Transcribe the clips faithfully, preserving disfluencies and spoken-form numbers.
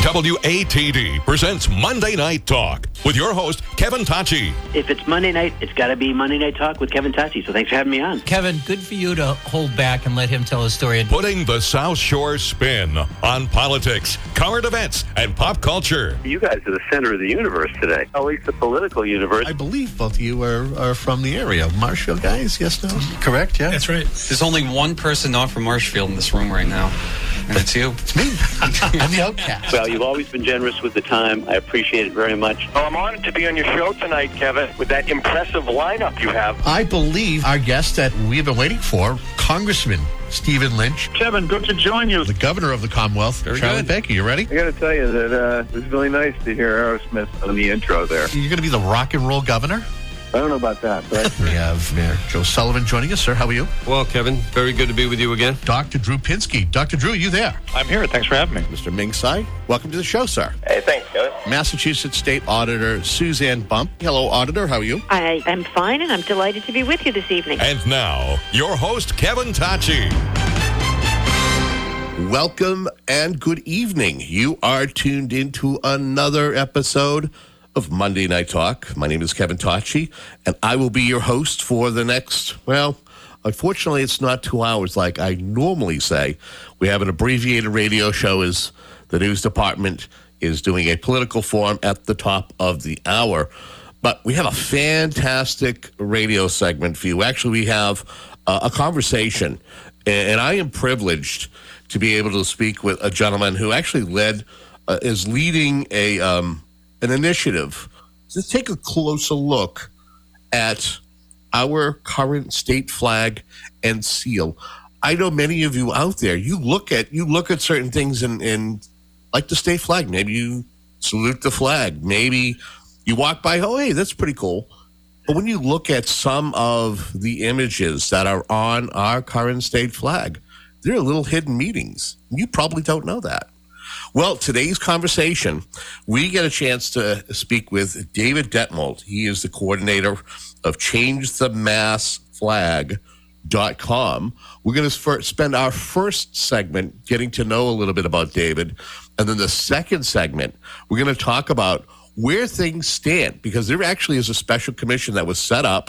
W A T D presents Monday Night Talk with your host, Kevin Tacci. If it's Monday night, it's got to be Monday Night Talk with Kevin Tacci. So thanks for having me on. Kevin, good for you to hold back and let him tell his story. Putting the South Shore spin on politics, current events, and pop culture. You guys are the center of the universe today, at least the political universe. I believe both of you are, are from the area. Marshfield guys, yes, no? Correct, yeah? That's right. There's only one person not from Marshfield in this room right now, and it's you. It's me. I'm the outcast. Well, you've always been generous with the time. I appreciate it very much. Well, I'm honored to be on your show tonight, Kevin, with that impressive lineup you have. I believe our guest that we've been waiting for, Congressman Stephen Lynch. Kevin, good to join you. The governor of the Commonwealth, Very Charlie good. Baker. You ready? I got to tell you that uh, it was really nice to hear Aerosmith on the intro there. You're going to be the rock and roll governor? I don't know about that, but We have Mayor Joe Sullivan joining us. Sir, how are you? Well, Kevin, very good to be with you again. Doctor Drew Pinsky. Doctor Drew, you there? I'm here. Thanks for having me. Mister Ming Tsai, welcome to the show, sir. Hey, thanks, Kevin. Massachusetts State Auditor Suzanne Bump. Hello, Auditor. How are you? I am fine, and I'm delighted to be with you this evening. And now, your host, Kevin Tacci. Welcome and good evening. You are tuned into another episode of Monday Night Talk. My name is Kevin Tacci, and I will be your host for the next, well, unfortunately, it's not two hours like I normally say. We have an abbreviated radio show as the news department is doing a political forum at the top of the hour. But we have a fantastic radio segment for you. Actually, we have uh, a conversation, and I am privileged to be able to speak with a gentleman who actually led, uh, is leading a um, an initiative to take a closer look at our current state flag and seal. I know many of you out there, you look at you look at certain things in, in like the state flag. Maybe you salute the flag. Maybe you walk by, oh, hey, that's pretty cool. But when you look at some of the images that are on our current state flag, there are little hidden meanings. You probably don't know that. Well, today's conversation, we get a chance to speak with David Detmold. He is the coordinator of change the mass flag dot com. We're going to spend our first segment getting to know a little bit about David. And then the second segment, we're going to talk about where things stand, because there actually is a special commission that was set up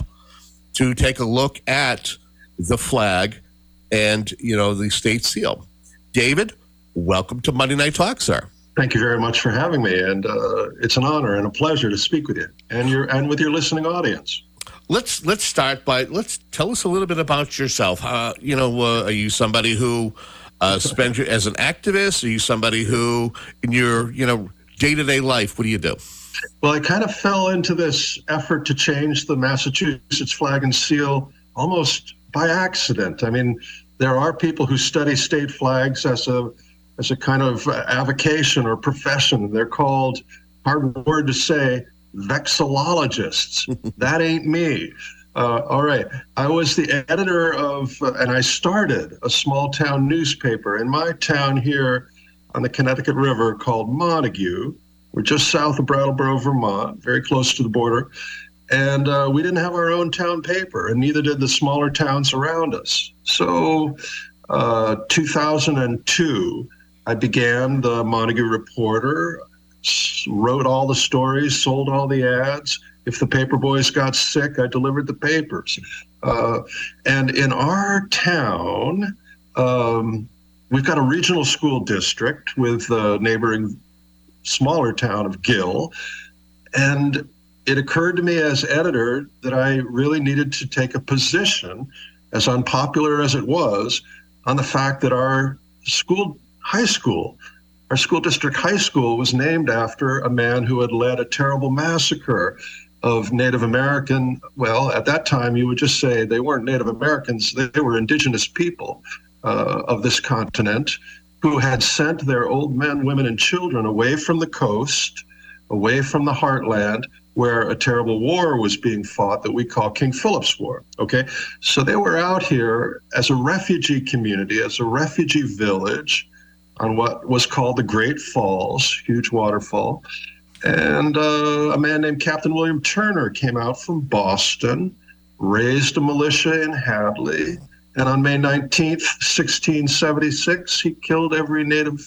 to take a look at the flag and, you know, the state seal. David, welcome to Monday Night Talk, sir. Thank you very much for having me, and uh, it's an honor and a pleasure to speak with you and your and with your listening audience. Let's let's start by let's tell us a little bit about yourself. Uh, you know, uh, are you somebody who uh, spends your, as an activist? Are you somebody who, in your you know day to day life, what do you do? Well, I kind of fell into this effort to change the Massachusetts flag and seal almost by accident. I mean, there are people who study state flags as a as a kind of avocation or profession. They're called, hard word to say, vexillologists. That ain't me. Uh, all right. I was the editor of, uh, and I started a small town newspaper in my town here on the Connecticut River called Montague. We're just south of Brattleboro, Vermont, very close to the border. And uh, we didn't have our own town paper, and neither did the smaller towns around us. So uh, two thousand two, I began the Montague Reporter, wrote all the stories, sold all the ads. If the paper boys got sick, I delivered the papers. Uh, and in our town, um, we've got a regional school district with the neighboring smaller town of Gill. And it occurred to me as editor that I really needed to take a position, as unpopular as it was, on the fact that our school, high school, our school district high school was named after a man who had led a terrible massacre of Native American, well, at that time you would just say they weren't Native Americans, they were indigenous people uh, of this continent who had sent their old men, women, and children away from the coast, away from the heartland, where a terrible war was being fought that we call King Philip's War, okay? So they were out here as a refugee community, as a refugee village on what was called the Great Falls, huge waterfall. And uh, a man named Captain William Turner came out from Boston, raised a militia in Hadley, and on May nineteenth, sixteen seventy-six, he killed every native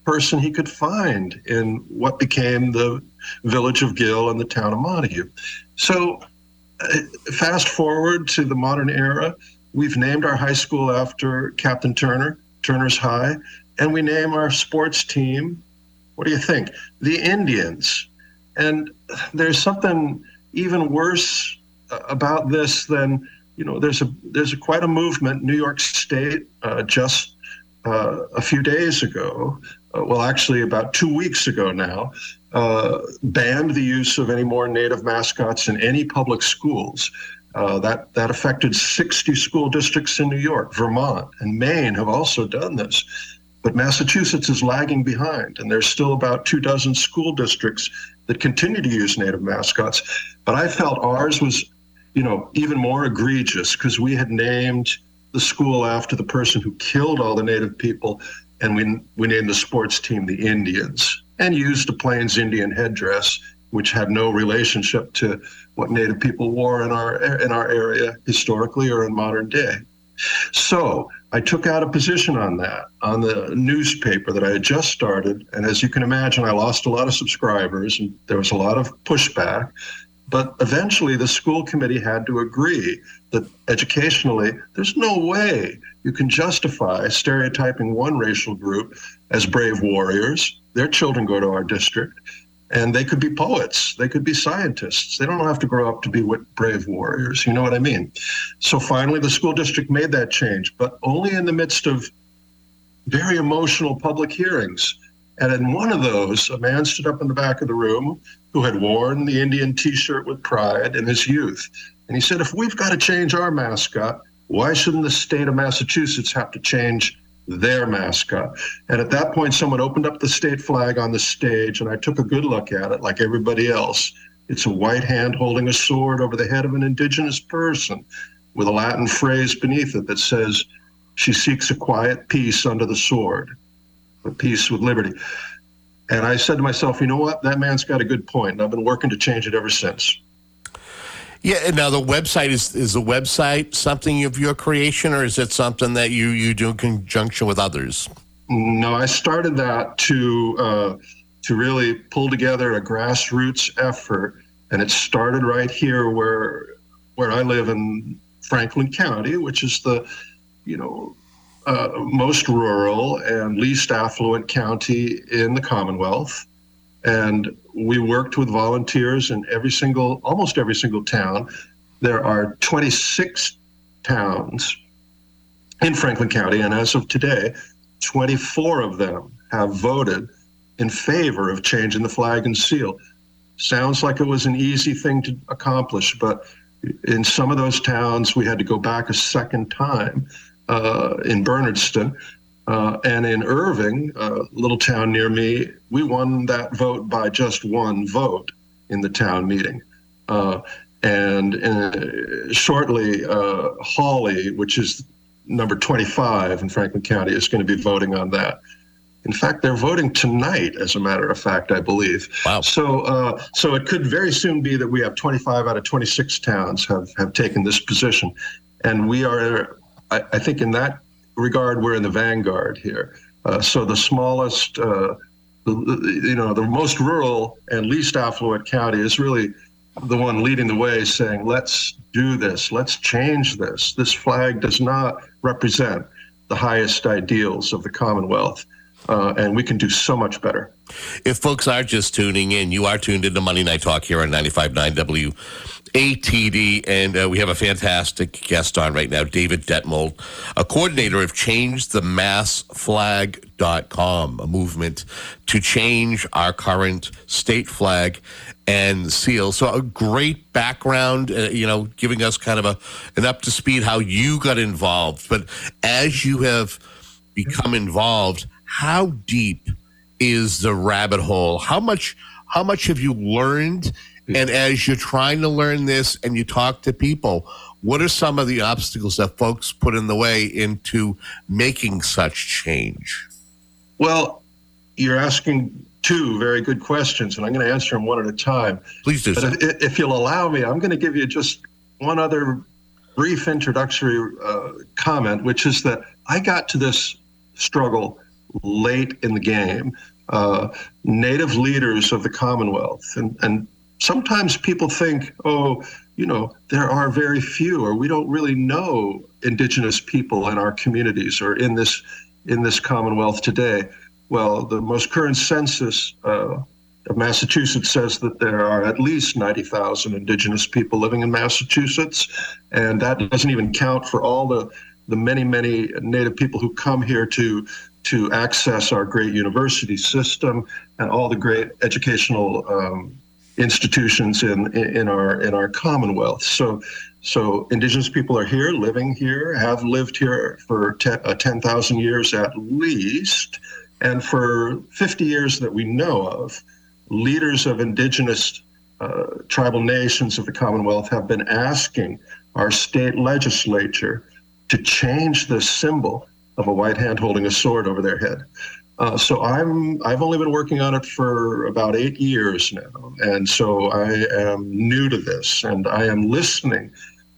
person he could find in what became the village of Gill and the town of Montague. So uh, fast forward to the modern era, we've named our high school after Captain Turner, Turner's High, and we name our sports team, what do you think? The Indians. And there's something even worse about this than, you know, there's a there's a, quite a movement. New York State uh, just uh, a few days ago, uh, well, actually about two weeks ago now, uh, banned the use of any more Native mascots in any public schools. Uh, that that affected sixty school districts in New York. Vermont and Maine have also done this. But Massachusetts is lagging behind, and there's still about two dozen school districts that continue to use Native mascots. But I felt ours was, you know, even more egregious because we had named the school after the person who killed all the Native people, and we we named the sports team the Indians and used a Plains Indian headdress, which had no relationship to what Native people wore in our in our area historically or in modern day. So I took out a position on that, on the newspaper that I had just started. And as you can imagine, I lost a lot of subscribers and there was a lot of pushback. But eventually the school committee had to agree that educationally, there's no way you can justify stereotyping one racial group as brave warriors. Their children go to our district. And they could be poets. They could be scientists. They don't have to grow up to be brave warriors. You know what I mean? So finally, the school district made that change, but only in the midst of very emotional public hearings. And in one of those, a man stood up in the back of the room who had worn the Indian T-shirt with pride in his youth. And he said, if we've got to change our mascot, why shouldn't the state of Massachusetts have to change their mascot? And at that point, someone opened up the state flag on the stage, and I took a good look at it like everybody else. It's a white hand holding a sword over the head of an indigenous person with a Latin phrase beneath it that says, she seeks a quiet peace under the sword, a peace with liberty. And I said to myself, you know what? That man's got a good point. And I've been working to change it ever since. Yeah, and now the website, is is the website something of your creation, or is it something that you, you do in conjunction with others? No, I started that to uh, to really pull together a grassroots effort, and it started right here where where I live in Franklin County, which is the, you know, uh, most rural and least affluent county in the Commonwealth. And we worked with volunteers in every single, almost every single town. There are twenty-six towns in Franklin County, and as of today, twenty-four of them have voted in favor of changing the flag and seal. Sounds like it was an easy thing to accomplish, but in some of those towns, we had to go back a second time. Uh, in Bernardston, Uh, and in Irving, a little town near me, we won that vote by just one vote in the town meeting. Uh, and uh, shortly, uh, Hawley, which is number twenty-five in Franklin County, is going to be voting on that. In fact, they're voting tonight, as a matter of fact, I believe. Wow. So, uh, so it could very soon be that we have twenty-five out of twenty-six towns have, have taken this position. And we are, I, I think in that regard, we're in the vanguard here. Uh, so the smallest, uh, the, you know, the most rural and least affluent county is really the one leading the way, saying, let's do this, let's change this. This flag does not represent the highest ideals of the Commonwealth, uh, and we can do so much better. If folks are just tuning in, you are tuned into Monday Night Talk here on ninety-five point nine W A T D, and uh, we have a fantastic guest on right now, David Detmold, a coordinator of change the mass flag dot com, a movement to change our current state flag and seal. So a great background, uh, you know, giving us kind of a an up to speed how you got involved. But as you have become involved, how deep is the rabbit hole? How much how much have you learned? And as you're trying to learn this and you talk to people, what are some of the obstacles that folks put in the way into making such change? Well, you're asking two very good questions, and I'm going to answer them one at a time. Please do but so. If, if you'll allow me, I'm going to give you just one other brief introductory uh, comment, which is that I got to this struggle late in the game. Uh, native leaders of the Commonwealth. And, and sometimes people think, oh, you know, there are very few, or we don't really know Indigenous people in our communities or in this in this Commonwealth today. Well, the most current census uh, of Massachusetts says that there are at least ninety thousand Indigenous people living in Massachusetts, and that doesn't even count for all the, the many, many Native people who come here to to access our great university system and all the great educational um, institutions in, in our in our Commonwealth. So, so Indigenous people are here, living here, have lived here for te- uh, ten thousand years at least, and for fifty years that we know of, leaders of Indigenous uh, tribal nations of the Commonwealth have been asking our state legislature to change the symbol of a white hand holding a sword over their head. Uh, so I'm, I've only been working on it for about eight years now. And so I am new to this, and I am listening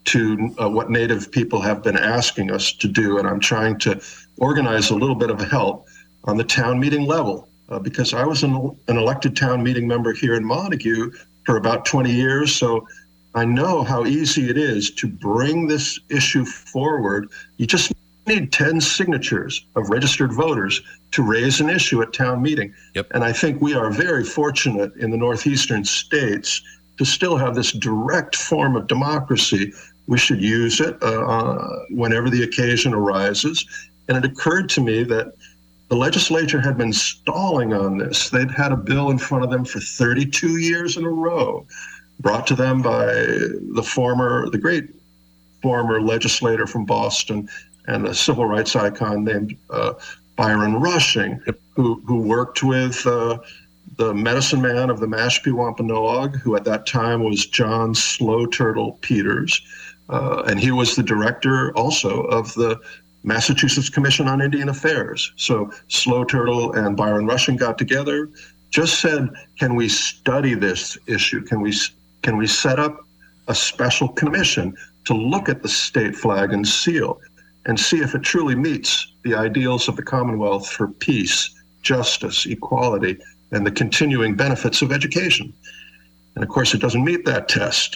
to uh, what Native people have been asking us to do. And I'm trying to organize a little bit of help on the town meeting level, uh, because I was an, an elected town meeting member here in Montague for about twenty years. So I know how easy it is to bring this issue forward. You just need ten signatures of registered voters to raise an issue at town meeting. Yep. And I think we are very fortunate in the northeastern states to still have this direct form of democracy. We should use it uh, whenever the occasion arises. And it occurred to me that the legislature had been stalling on this. They'd had a bill in front of them for thirty-two years in a row, brought to them by the former, the great former legislator from Boston, and a civil rights icon named uh, Byron Rushing, who who worked with uh, the medicine man of the Mashpee Wampanoag, who at that time was John Slow Turtle Peters, uh, and he was the director also of the Massachusetts Commission on Indian Affairs. So Slow Turtle and Byron Rushing got together, just said, can we study this issue? Can we can we set up a special commission to look at the state flag and seal and see if it truly meets the ideals of the Commonwealth for peace, justice, equality, and the continuing benefits of education. And of course, it doesn't meet that test.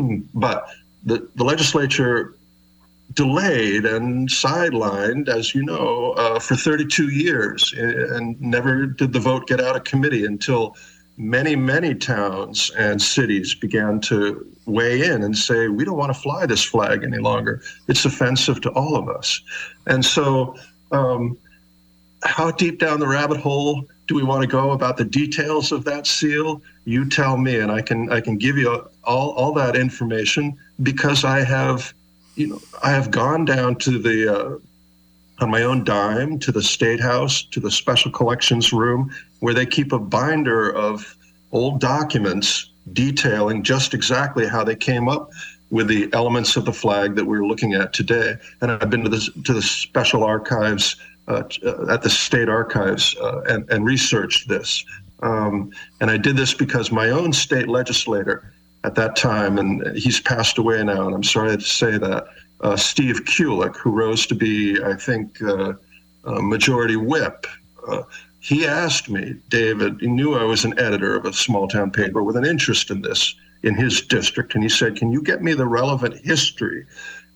But the, the legislature delayed and sidelined, as you know, uh, for thirty-two years, and never did the vote get out of committee until many, many towns and cities began to weigh in and say, we don't want to fly this flag any longer. It's offensive to all of us. And so um, how deep down the rabbit hole do we want to go about the details of that seal? You tell me, and I can I can give you all, all that information, because I have, you know, I have gone down to the, uh, on my own dime, to the State House, to the Special Collections Room, where they keep a binder of old documents detailing just exactly how they came up with the elements of the flag that we're looking at today. And I've been to the, to the Special Archives, uh, at the State Archives, uh, and, and researched this. Um, and I did this because my own state legislator at that time, and he's passed away now, and I'm sorry to say that, uh, Steve Kulik, who rose to be, I think, uh, uh, Majority Whip, uh, he asked me, David, he knew I was an editor of a small town paper with an interest in this in his district, and he said, can you get me the relevant history?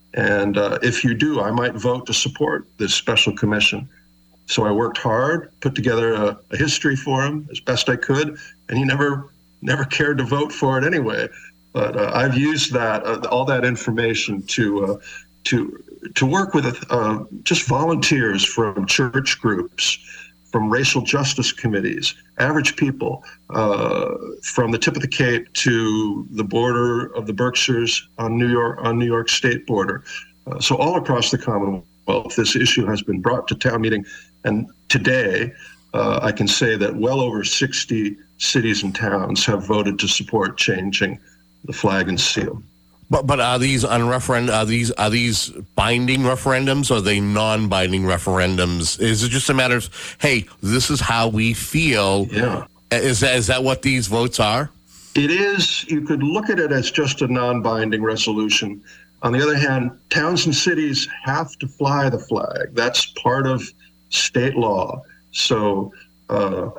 And uh, if you do, I might vote to support this special commission. So I worked hard, put together a, a history for him as best I could, and he never never cared to vote for it anyway. But uh, I've used that uh, all that information to uh, to to work with uh, just volunteers from church groups, from racial justice committees, average people, uh, from the tip of the Cape to the border of the Berkshires on New York on New York State border. Uh, so all across the Commonwealth, this issue has been brought to town meeting, and today uh, I can say that well over sixty cities and towns have voted to support changing the flag and seal. But but are these on referend? Are these are these binding referendums, or are they non-binding referendums? Is it just a matter of, hey, this is how we feel? Yeah. Is that is that what these votes are? It is. You could look at it as just a non-binding resolution. On the other hand, towns and cities have to fly the flag. That's part of state law. So, uh,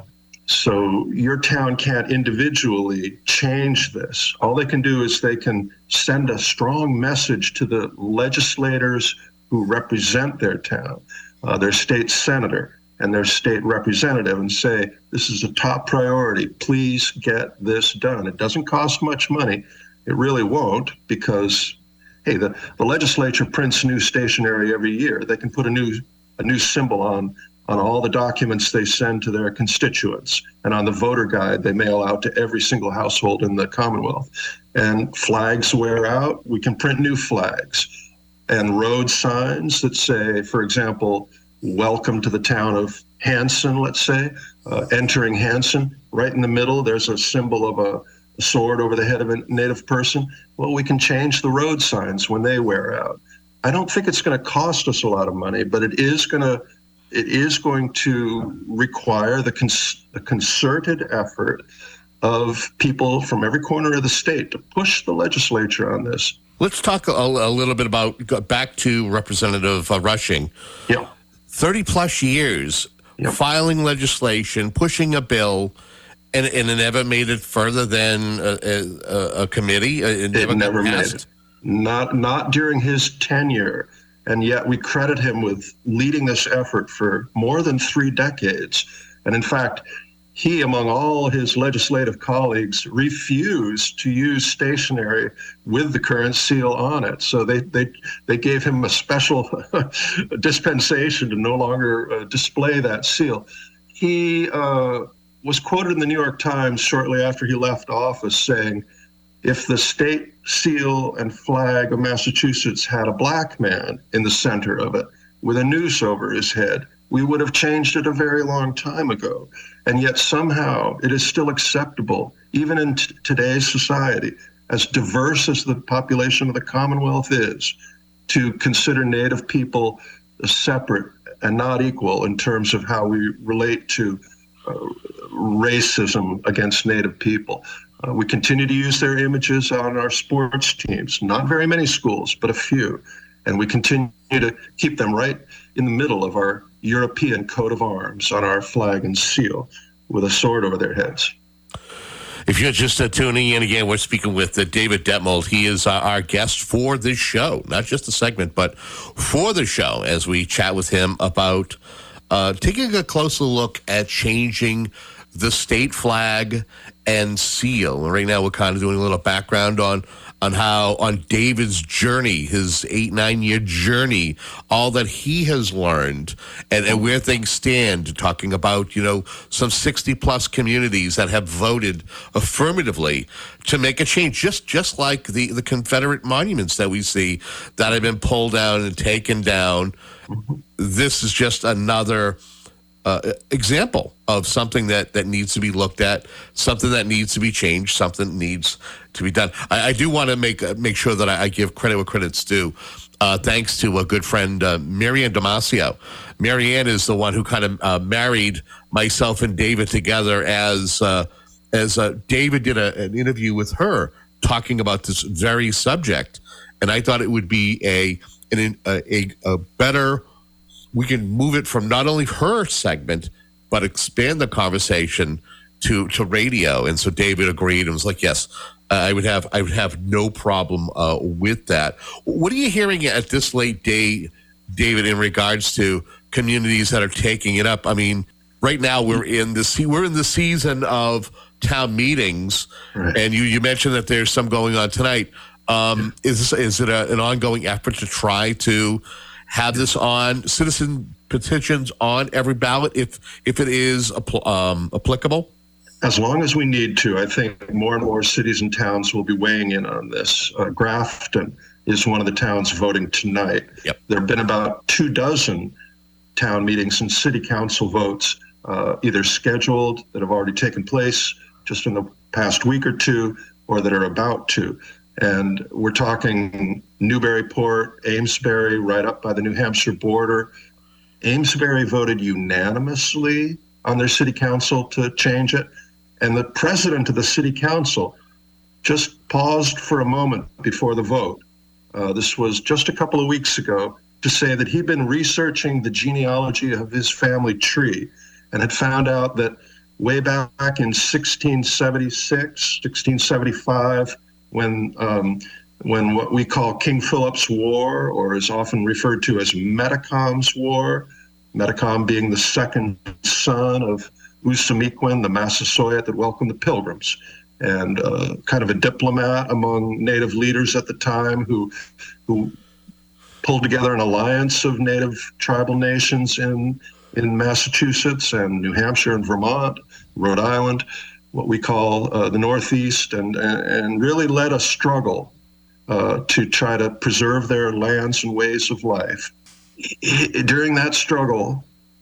so your town can't individually change this. All they can do is they can send a strong message to the legislators who represent their town, uh, their state senator and their state representative, and say, this is a top priority. Please get this done. It doesn't cost much money. It really won't, because, hey, the, the legislature prints new stationery every year. They can put a new a new symbol on on all the documents they send to their constituents, and on the voter guide they mail out to every single household in the Commonwealth. And flags wear out, we can print new flags. And road signs that say, for example, welcome to the town of Hanson, let's say, uh, entering Hanson, right in the middle, there's a symbol of a, a sword over the head of a native person. Well, we can change the road signs when they wear out. I don't think it's going to cost us a lot of money, but it is going to it is going to require the, cons- the concerted effort of people from every corner of the state to push the legislature on this. Let's talk a, a little bit about, back to Representative uh, Rushing. Yeah. thirty plus years Yep. filing legislation, pushing a bill, and, and it never made it further than a, a, a committee. It never, it never made passed. it. Not not during his tenure, and yet we credit him with leading this effort for more than three decades. And in fact, he, among all his legislative colleagues, refused to use stationery with the current seal on it. So they they, they gave him a special dispensation to no longer uh, display that seal. He uh, was quoted in the New York Times shortly after he left office saying, if the state seal and flag of Massachusetts had a black man in the center of it with a noose over his head, we would have changed it a very long time ago. And yet somehow it is still acceptable, even in t- today's society, as diverse as the population of the Commonwealth is, to consider Native people separate and not equal in terms of how we relate to uh, racism against Native people. Uh, we continue to use their images on our sports teams, not very many schools, but a few. And we continue to keep them right in the middle of our European coat of arms on our flag and seal with a sword over their heads. If you're just uh, tuning in again, we're speaking with uh, David Detmold. He is uh, our guest for this show, not just the segment, but for the show, as we chat with him about uh, taking a closer look at changing the state flag and seal. And right now, we're kind of doing a little background on on how, on David's journey, his eight, nine-year journey, all that he has learned, and, and where things stand, talking about, you know, some sixty-plus communities that have voted affirmatively to make a change, just just like the, the Confederate monuments that we see that have been pulled down and taken down. This is just another Uh, example of something that, that needs to be looked at, something that needs to be changed, something that needs to be done. I, I do want to make uh, make sure that I, I give credit where credit's due. Uh, thanks to a good friend, uh, Marianne Damasio. Marianne is the one who kind of uh, married myself and David together as uh, as uh, David did a, an interview with her talking about this very subject, and I thought it would be a an, a, a, a better. We can move it from not only her segment, but expand the conversation to, to radio. And so David agreed and was like, yes, uh, I would have I would have no problem uh, with that. What are you hearing at this late day, David, in regards to communities that are taking it up? I mean, right now we're in the we're in the season of town meetings, right. And you, you mentioned that there's some going on tonight. Um, is this, is it a, an ongoing effort to try to have this on citizen petitions on every ballot if if it is um, applicable? As long as we need to. I think more and more cities and towns will be weighing in on this. Uh, Grafton is one of the towns voting tonight. Yep. There have been about two dozen town meetings and city council votes uh, either scheduled that have already taken place just in the past week or two, or that are about to. And we're talking Newburyport, Amesbury, right up by the New Hampshire border. Amesbury voted unanimously on their city council to change it. And the president of the city council just paused for a moment before the vote. Uh, this was just a couple of weeks ago, to say that he'd been researching the genealogy of his family tree. and had found out that way back in sixteen seventy-six, sixteen seventy-five, when um, when what we call King Philip's War, or is often referred to as Metacom's War, Metacom being the second son of Usamequin, the Massasoit that welcomed the Pilgrims, and uh, kind of a diplomat among Native leaders at the time who who pulled together an alliance of Native tribal nations in in Massachusetts and New Hampshire and Vermont, Rhode Island, what we call uh, the Northeast, and, and, and really led a struggle uh, to try to preserve their lands and ways of life. During that struggle,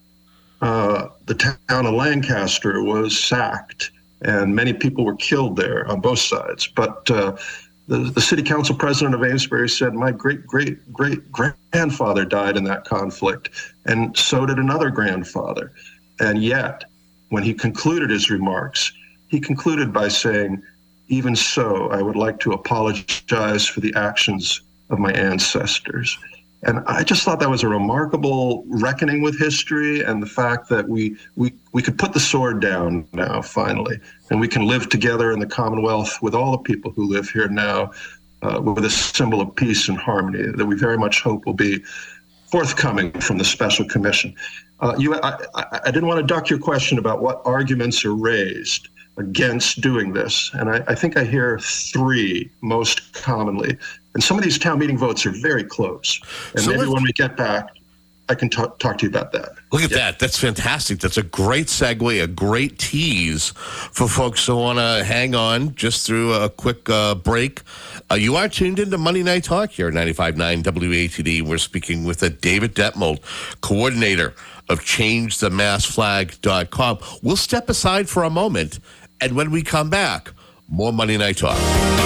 uh, the town of Lancaster was sacked, and many people were killed there on both sides. But uh, the, the city council president of Amesbury said, my great, great, great grandfather died in that conflict, and so did another grandfather. And yet, when he concluded his remarks, he concluded by saying, even so, I would like to apologize for the actions of my ancestors. And I just thought that was a remarkable reckoning with history, and the fact that we we we could put the sword down now, finally, and we can live together in the Commonwealth with all the people who live here now, uh, with a symbol of peace and harmony that we very much hope will be forthcoming from the Special Commission. Uh, you, I, I, I didn't want to duck your question about what arguments are raised against doing this, and I, I think I hear three most commonly. And some of these town meeting votes are very close. And so maybe when we get back, I can talk, talk to you about that. Look at yeah. that. That's fantastic. That's a great segue, a great tease for folks who want to hang on just through a quick uh, break. Uh, you are tuned into Monday Night Talk here at ninety-five point nine W A T D. We're speaking with uh, David Detmold, coordinator of change the mass flag dot com. We'll step aside for a moment, and when we come back, more Monday Night Talk.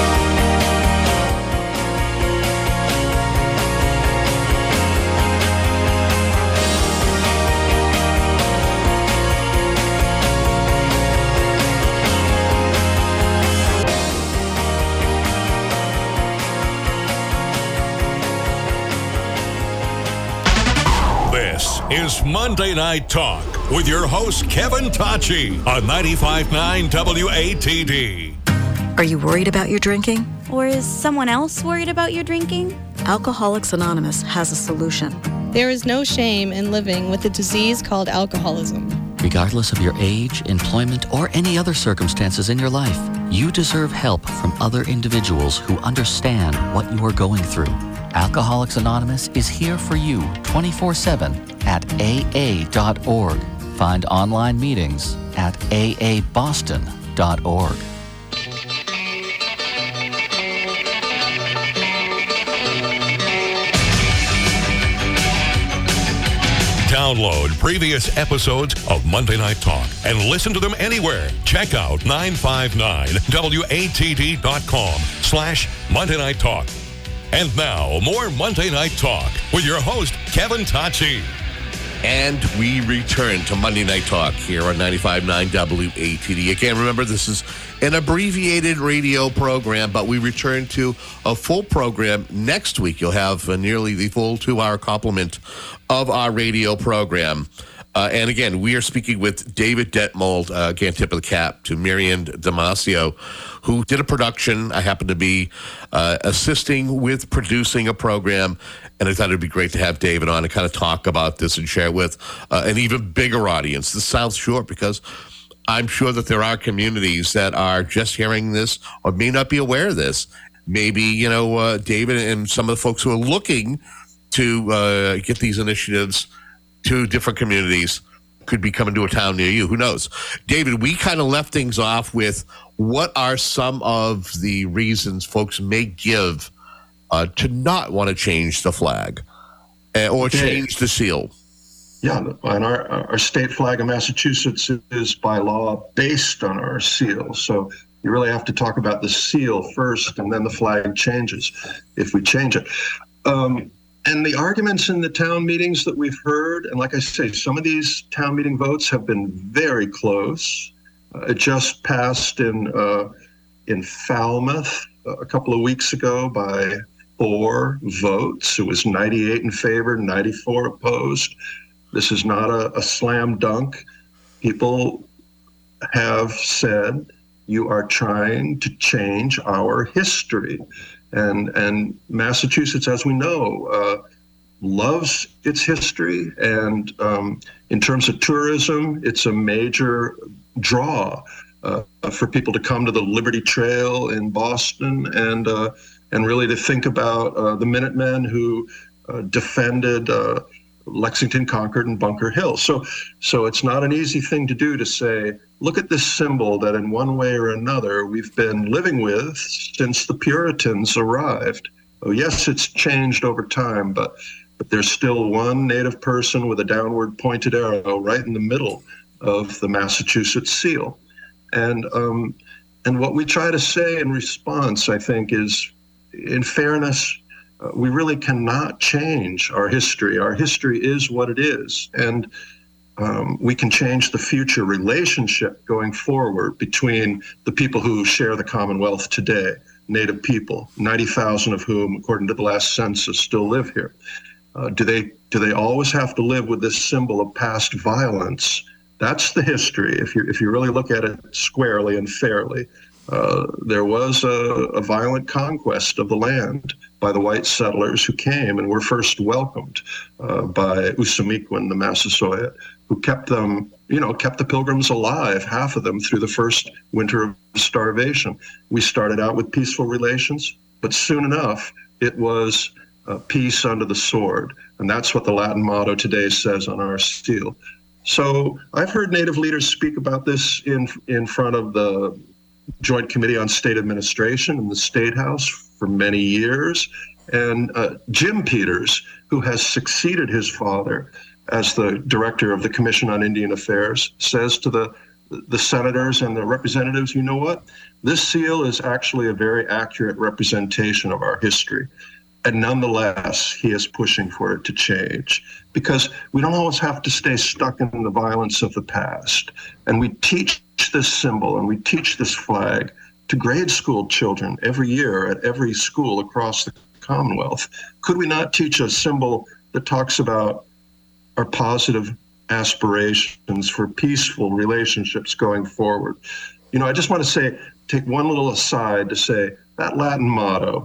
Is Monday Night Talk with your host, Kevin Tocci, on ninety-five point nine W A T D. Are you worried about your drinking? Or is someone else worried about your drinking? Alcoholics Anonymous has a solution. There is no shame in living with a disease called alcoholism. Regardless of your age, employment, or any other circumstances in your life, you deserve help from other individuals who understand what you are going through. Alcoholics Anonymous is here for you twenty-four seven at A A dot org. Find online meetings at A A Boston dot org. Download previous episodes of Monday Night Talk and listen to them anywhere. Check out nine five nine W A T D dot com slash Monday Night Talk. And now, more Monday Night Talk with your host, Kevin Tocci. And we return to Monday Night Talk here on ninety-five point nine W A T D. Again, remember, this is an abbreviated radio program, but we return to a full program next week. You'll have uh, nearly the full two-hour complement of our radio program. Uh, and again, we are speaking with David Detmold, uh, again, tip of the cap to Marian Damasio, who did a production. I happen to be uh, assisting with producing a program, and I thought it'd be great to have David on and kind of talk about this and share it with uh, an even bigger audience. This sounds short because I'm sure that there are communities that are just hearing this or may not be aware of this. Maybe, you know, uh, David and some of the folks who are looking to uh, get these initiatives to different communities could be coming to a town near you. Who knows? David, we kind of left things off with what are some of the reasons folks may give uh, to not want to change the flag uh, or okay. change the seal. Yeah, and our, our state flag in Massachusetts is by law based on our seal. So you really have to talk about the seal first, and then the flag changes if we change it. Um, And the arguments in the town meetings that we've heard, and like I say, some of these town meeting votes have been very close. Uh, it just passed in uh, in Falmouth a couple of weeks ago by four votes. It was ninety-eight in favor, ninety-four opposed. This is not a, a slam dunk. people have said you are trying to change our history. And, and Massachusetts, as we know, uh, loves its history. And um, in terms of tourism, it's a major draw uh, for people to come to the Liberty Trail in Boston and uh, and really to think about uh, the Minutemen who uh, defended uh, Lexington, Concord, and Bunker Hill. So, so it's not an easy thing to do to say, look at this symbol that in one way or another we've been living with since the Puritans arrived. Oh, yes, it's changed over time, but but there's still one Native person with a downward pointed arrow right in the middle of the Massachusetts seal. And um, and what we try to say in response, I think, is, in fairness, uh, we really cannot change our history. Our history is what it is. And um, we can change the future relationship going forward between the people who share the Commonwealth today, Native people, ninety thousand of whom, according to the last census, still live here. Uh, do they do they always have to live with this symbol of past violence? That's the history. If you if you really look at it squarely and fairly, uh, there was a, a violent conquest of the land by the white settlers who came and were first welcomed uh, by Usamequin, the Massasoit, who kept them, you know, kept the Pilgrims alive, half of them, through the first winter of starvation. We started out with peaceful relations, but soon enough, it was uh, peace under the sword. And that's what the Latin motto today says on our seal. So I've heard Native leaders speak about this in in front of the Joint Committee on State Administration in the State House for many years. And uh, Jim Peters, who has succeeded his father as the director of the Commission on Indian Affairs, says to the the senators and the representatives, you know what? This seal is actually a very accurate representation of our history. And nonetheless, he is pushing for it to change, because we don't always have to stay stuck in the violence of the past. And we teach this symbol and we teach this flag to grade school children every year at every school across the Commonwealth. Could we not teach a symbol that talks about our positive aspirations for peaceful relationships going forward? You know, I just want to say, take one little aside to say that Latin motto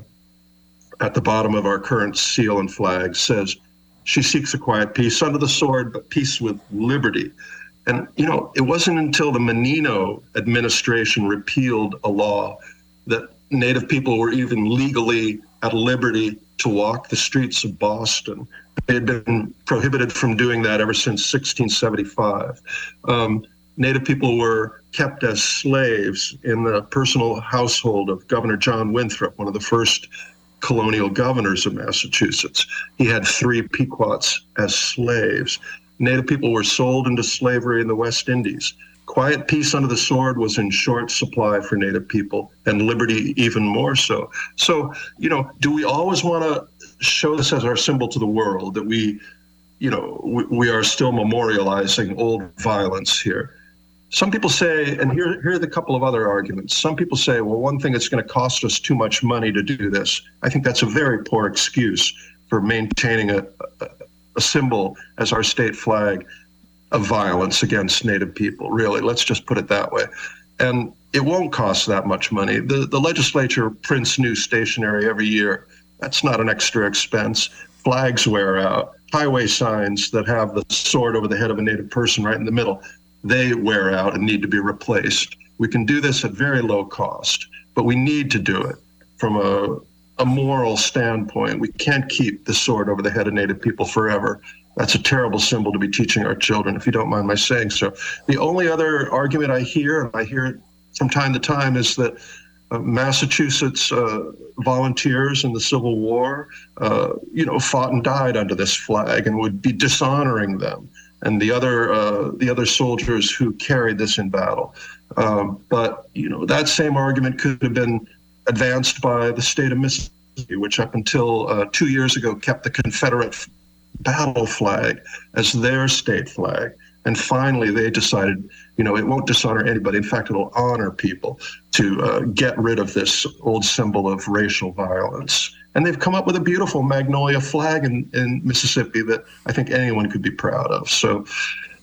at the bottom of our current seal and flag says, she seeks a quiet peace under the sword, but peace with liberty. And, you know, it wasn't until the Menino administration repealed a law that Native people were even legally at liberty to walk the streets of Boston. They had been prohibited from doing that ever since sixteen seventy-five. Um, Native people were kept as slaves in the personal household of Governor John Winthrop, one of the first colonial governors of Massachusetts. He had three Pequots as slaves. Native people were sold into slavery in the West Indies. Quiet peace under the sword was in short supply for Native people, and liberty even more so. So, you know, do we always want to show this as our symbol to the world, that we, you know, we, we are still memorializing old violence here? Some people say, and here, here are the couple of other arguments. Some people say, well, one thing, it's going to cost us too much money to do this. I think that's a very poor excuse for maintaining a, a, a symbol as our state flag of violence against Native people, really. Let's just put it that way. And it won't cost that much money. The, the legislature prints new stationery every year. That's not an extra expense. Flags wear out. Highway signs that have the sword over the head of a Native person right in the middle, they wear out and need to be replaced. We can do this at very low cost, but we need to do it from a, a moral standpoint. We can't keep the sword over the head of Native people forever. That's a terrible symbol to be teaching our children, if you don't mind my saying so. The only other argument I hear, and I hear it from time to time, is that uh, Massachusetts uh, volunteers in the Civil War, uh, you know, fought and died under this flag and would be dishonoring them and the other uh, the other soldiers who carried this in battle. Um, but, you know, that same argument could have been advanced by the state of Mississippi, which up until uh, two years ago kept the Confederate battle flag as their state flag. And finally, they decided, you know, it won't dishonor anybody. In fact, it'll honor people to uh, get rid of this old symbol of racial violence. And they've come up with a beautiful magnolia flag in, in Mississippi that I think anyone could be proud of. So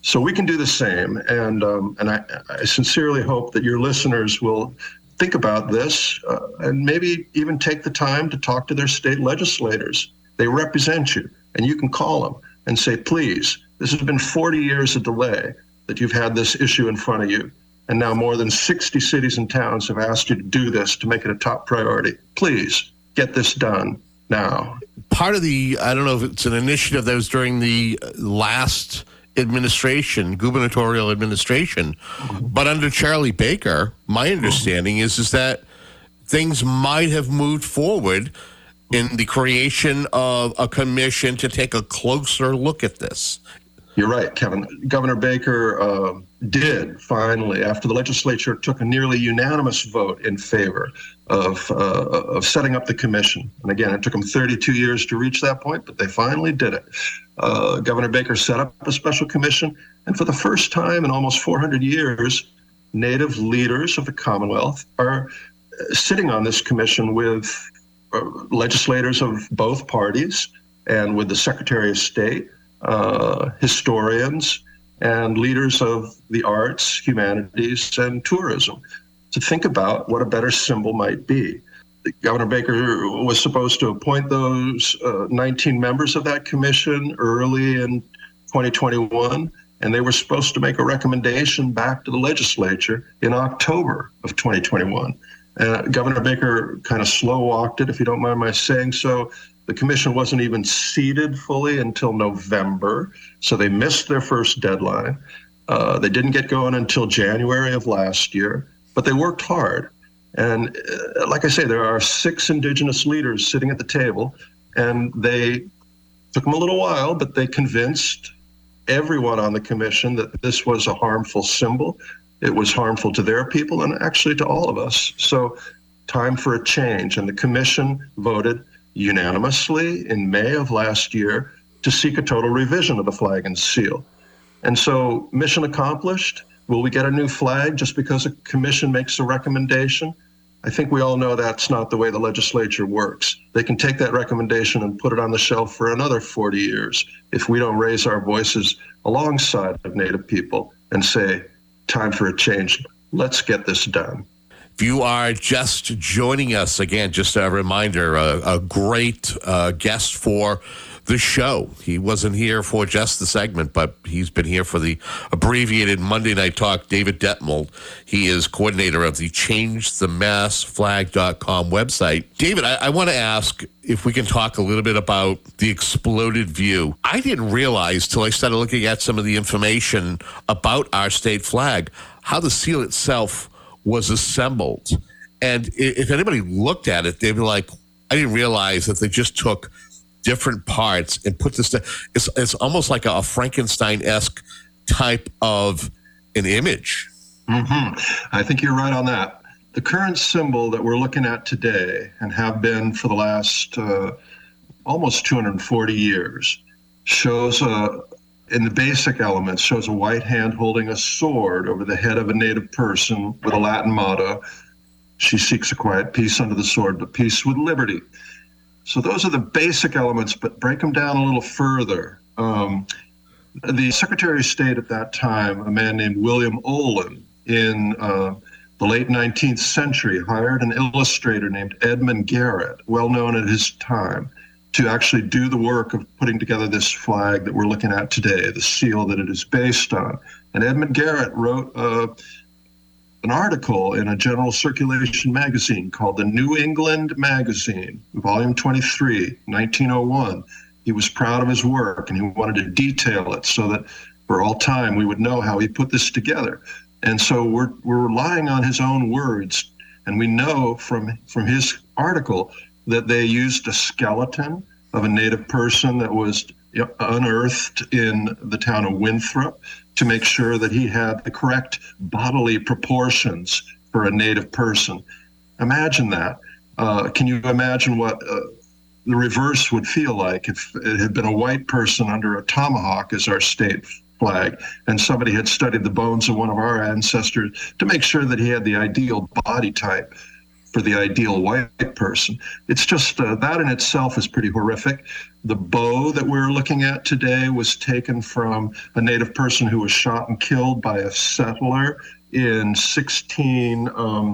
So we can do the same. And, um, and I, I sincerely hope that your listeners will think about this uh, and maybe even take the time to talk to their state legislators. They represent you, and you can call them and say, please, this has been forty years of delay that you've had this issue in front of you. And now more than sixty cities and towns have asked you to do this to make it a top priority. Please get this done now. Part of the, I don't know if it's an initiative that was during the last administration, gubernatorial administration, mm-hmm. but under Charlie Baker, my understanding mm-hmm. is, is that things might have moved forward in the creation of a commission to take a closer look at this. You're right, Kevin. Governor Baker uh, did finally, after the legislature took a nearly unanimous vote in favor of uh, of setting up the commission. And again, it took them thirty-two years to reach that point, but they finally did it. Uh, Governor Baker set up a special commission, and for the first time in almost four hundred years, Native leaders of the Commonwealth are sitting on this commission with uh, legislators of both parties and with the Secretary of State, Uh, historians, and leaders of the arts, humanities, and tourism to think about what a better symbol might be. Governor Baker was supposed to appoint those uh, nineteen members of that commission early in twenty twenty-one, and they were supposed to make a recommendation back to the legislature in October of twenty twenty-one. Uh, Governor Baker kind of slow-walked it, if you don't mind my saying so. The commission wasn't even seated fully until November, so they missed their first deadline. Uh, they didn't get going until January of last year, but they worked hard. And uh, like I say, there are six Indigenous leaders sitting at the table, and they took them a little while, but they convinced everyone on the commission that this was a harmful symbol. It was harmful to their people and actually to all of us. So time for a change, and the commission voted unanimously in May of last year to seek a total revision of the flag and seal. And so mission accomplished. Will we get a new flag just because a commission makes a recommendation? I think we all know that's not the way the legislature works. They can take that recommendation and put it on the shelf for another forty years if we don't raise our voices alongside of Native people and say, time for a change. Let's get this done. If you are just joining us, again, just a reminder, a, a great uh, guest for the show. He wasn't here for just the segment, but he's been here for the abbreviated Monday Night Talk, David Detmold. He is coordinator of the change the mass flag dot com website. David, I, I want to ask if we can talk a little bit about the exploded view. I didn't realize till I started looking at some of the information about our state flag, how the seal itself was assembled. And if anybody looked at it, they'd be like, I didn't realize that they just took different parts and put this, to, it's, it's almost like a Frankenstein-esque type of an image. Mm-hmm. I think you're right on that. The current symbol that we're looking at today and have been for the last uh, almost two hundred forty years shows a, in the basic elements, shows a white hand holding a sword over the head of a Native person with a Latin motto, she seeks a quiet peace under the sword, but peace with liberty. So those are the basic elements, but break them down a little further. Um, the Secretary of State at that time, a man named William Olin, in uh, the late nineteenth century, hired an illustrator named Edmund Garrett, well known at his time, to actually do the work of putting together this flag that we're looking at today, the seal that it is based on. And Edmund Garrett wrote uh, an article in a general circulation magazine called the New England Magazine, volume twenty-three, nineteen oh one. He was proud of his work, and he wanted to detail it so that for all time we would know how he put this together. And so we're we're relying on his own words, and we know from from his article that they used a skeleton of a Native person that was unearthed in the town of Winthrop to make sure that he had the correct bodily proportions for a Native person. Imagine that. Uh, can you imagine what uh, the reverse would feel like if it had been a white person under a tomahawk as our state flag, and somebody had studied the bones of one of our ancestors to make sure that he had the ideal body type for the ideal white person. It's just uh, that in itself is pretty horrific. The bow that we're looking at today was taken from a native person who was shot and killed by a settler in sixteen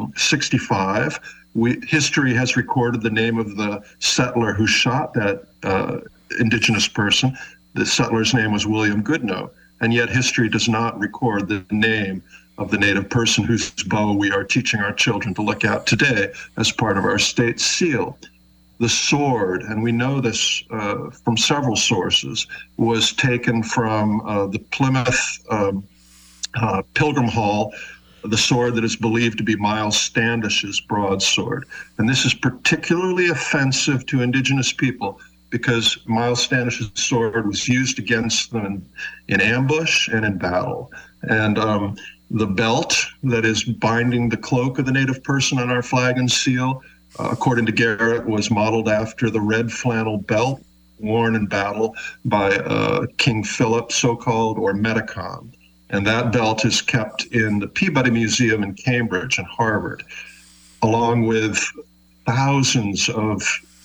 sixty-five. We, history has recorded the name of the settler who shot that uh, indigenous person. The settler's name was William Goodnoe, and yet history does not record the name of the native person whose bow we are teaching our children to look at today as part of our state seal. The sword, and we know this uh, from several sources, was taken from uh, the Plymouth um, uh, Pilgrim Hall, the sword that is believed to be Miles Standish's broadsword. And this is particularly offensive to indigenous people because Miles Standish's sword was used against them in, in ambush and in battle. And um, the belt that is binding the cloak of the native person on our flag and seal, uh, according to Garrett, was modeled after the red flannel belt worn in battle by uh, King Philip, so-called, or Metacom. And that belt is kept in the Peabody Museum in Cambridge and Harvard, along with thousands of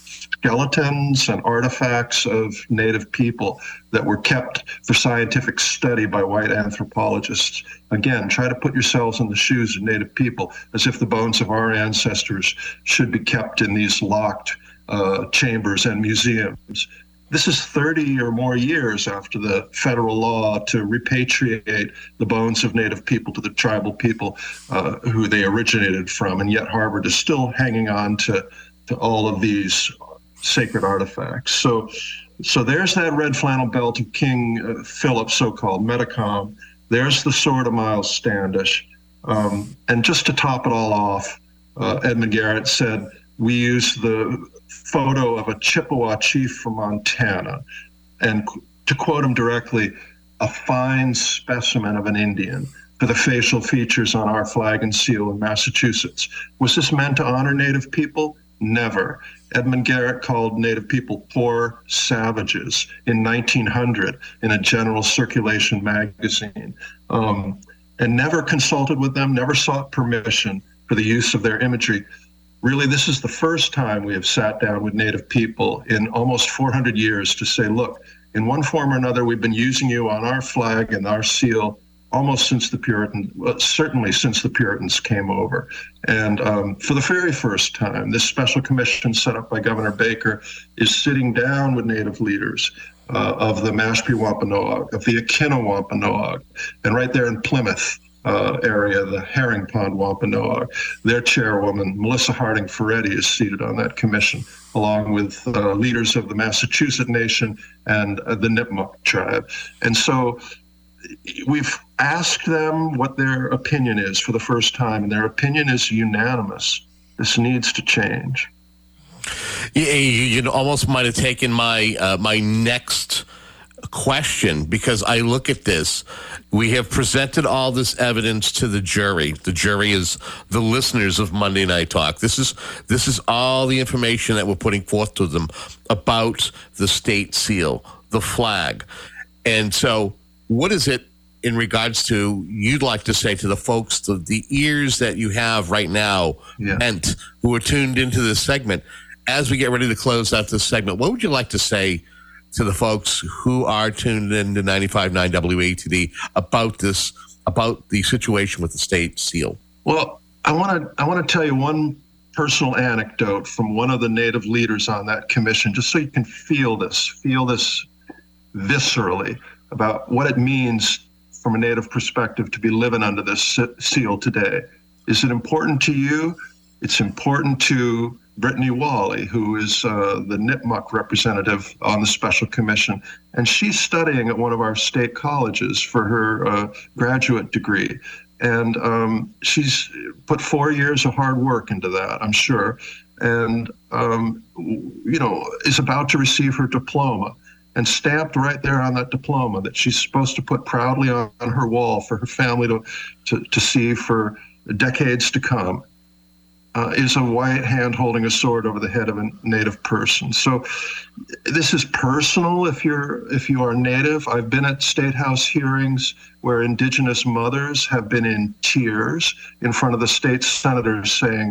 skeletons and artifacts of native people that were kept for scientific study by white anthropologists. Again, try to put yourselves in the shoes of native people, as if the bones of our ancestors should be kept in these locked uh, chambers and museums. This is thirty or more years after the federal law to repatriate the bones of native people to the tribal people uh, who they originated from, and yet Harvard is still hanging on to, to all of these sacred artifacts. So, so there's that red flannel belt of King uh, Philip, so-called Metacom. There's the sword of Miles Standish. Um, and just to top it all off, uh, Edmund Garrett said, we use the photo of a Chippewa chief from Montana, and to quote him directly, a fine specimen of an Indian for the facial features on our flag and seal in Massachusetts. Was this meant to honor native people? Never. Edmund Garrett called native people poor savages in nineteen hundred in a general circulation magazine, um, and never consulted with them, never sought permission for the use of their imagery. Really, this is the first time we have sat down with native people in almost four hundred years to say, look, in one form or another, we've been using you on our flag and our seal almost since the Puritan, well, certainly since the Puritans came over. And um, for the very first time, this special commission set up by Governor Baker is sitting down with native leaders uh, of the Mashpee Wampanoag, of the Aquinnah Wampanoag, and right there in Plymouth, Uh, area, the Herring Pond Wampanoag. Their chairwoman, Melissa Harding Ferretti, is seated on that commission, along with uh, leaders of the Massachusetts Nation and uh, the Nipmuc tribe. And so we've asked them what their opinion is for the first time, and their opinion is unanimous. This needs to change. You, you almost might have taken my uh, my next question, because I look at this. We have presented all this evidence to the jury. The jury is the listeners of Monday Night Talk. This is this is all the information that we're putting forth to them about the state seal, the flag. And so what is it in regards to you'd like to say to the folks, the, the ears that you have right now, yeah. and who are tuned into this segment, as we get ready to close out this segment, what would you like to say to the folks who are tuned in to ninety-five point nine W A T D about this, about the situation with the state seal? Well, I want to I want to tell you one personal anecdote from one of the native leaders on that commission, just so you can feel this, feel this viscerally about what it means from a native perspective to be living under this seal today. Is it important to you? It's important to Brittany Wally, who is uh, the Nipmuc representative on the special commission, and she's studying at one of our state colleges for her uh, graduate degree. And um, she's put four years of hard work into that, I'm sure, and, um, you know, is about to receive her diploma. And stamped right there on that diploma that she's supposed to put proudly on, on her wall for her family to, to, to see for decades to come. Uh, is a white hand holding a sword over the head of a native person. So this is personal if you're if you are native. I've been at State House hearings where indigenous mothers have been in tears in front of the state senators saying,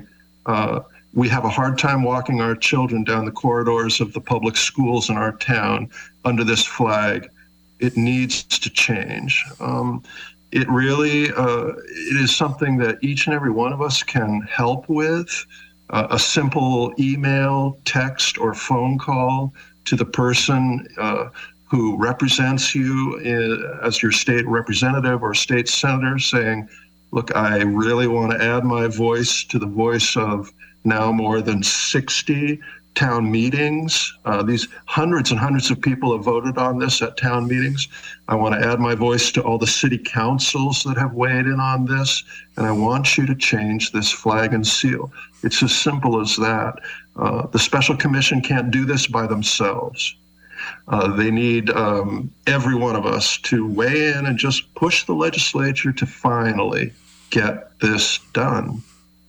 Uh, we have a hard time walking our children down the corridors of the public schools in our town under this flag. It needs to change. Um, it really, uh, it is something that each and every one of us can help with. Uh, a simple email, text, or phone call to the person uh, who represents you in, as your state representative or state senator, saying, look, I really want to add my voice to the voice of now more than sixty town meetings. Uh, these hundreds and hundreds of people have voted on this at town meetings. I want to add my voice to all the city councils that have weighed in on this, and I want you to change this flag and seal. It's as simple as that. Uh, the special commission can't do this by themselves. Uh, they need um, every one of us to weigh in and just push the legislature to finally get this done.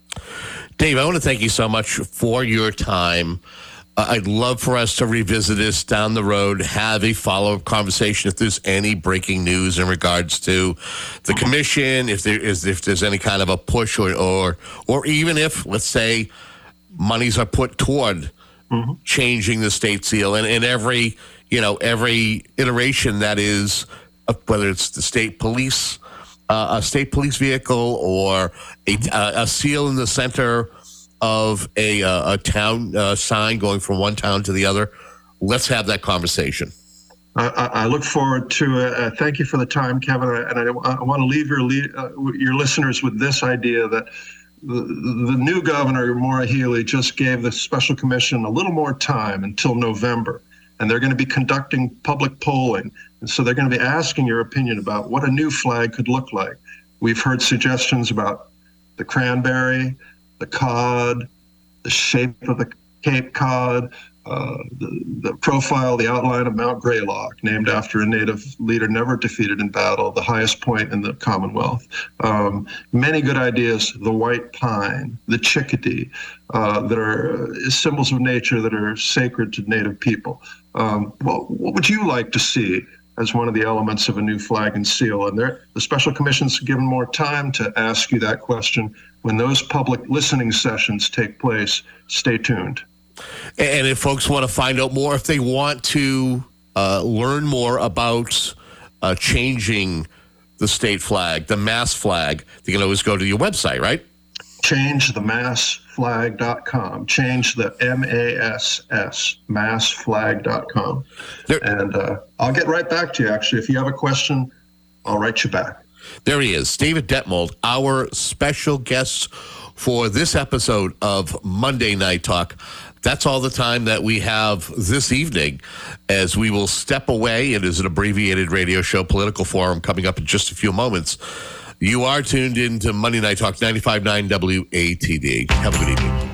Dave, I want to thank you so much for your time. Uh, I'd love for us to revisit this down the road, have a follow-up conversation if there's any breaking news in regards to the commission, if there is, if there's any kind of a push, or or, or even if, let's say, monies are put toward mm-hmm. changing the state seal, and in every, you know, every iteration that is, uh, whether it's the state police, Uh, a state police vehicle, or a, a, a seal in the center of a, uh, a town uh, sign going from one town to the other. Let's have that conversation. I, I look forward to it. Uh, thank you for the time, Kevin. And I, I want to leave your uh, your listeners with this idea that the, the new governor, Maura Healey, just gave the special commission a little more time until November. And they're going to be conducting public polling. And so they're going to be asking your opinion about what a new flag could look like. We've heard suggestions about the cranberry, the cod, the shape of the Cape Cod, uh, the, the profile, the outline of Mount Greylock, named after a native leader never defeated in battle, the highest point in the Commonwealth. Um, many good ideas, the white pine, the chickadee, uh, that are uh, symbols of nature that are sacred to native people. Um, well, what would you like to see as one of the elements of a new flag and seal? And there, the special commission's given more time to ask you that question. When those public listening sessions take place, stay tuned. And if folks want to find out more, if they want to uh, learn more about uh, changing the state flag, the mass flag, they can always go to your website, right? change the mass flag dot com. Change the M A S S, mass flag dot com. There, and uh, I'll get right back to you, actually. If you have a question, I'll write you back. There he is, David Detmold, our special guest for this episode of Monday Night Talk. That's all the time that we have this evening, as we will step away. It is an abbreviated radio show, Political Forum, coming up in just a few moments. You are tuned in to Monday Night Talk, ninety-five point nine W A T D. Have a good evening.